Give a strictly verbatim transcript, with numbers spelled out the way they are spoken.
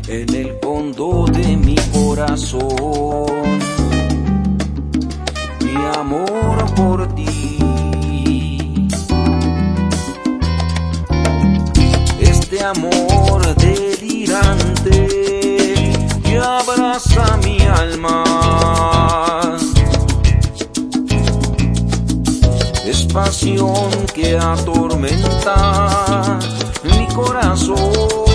en el fondo de mi corazón, mi amor por ti. Este amor delirante que abraza mi alma es pasión que atormenta mi corazón.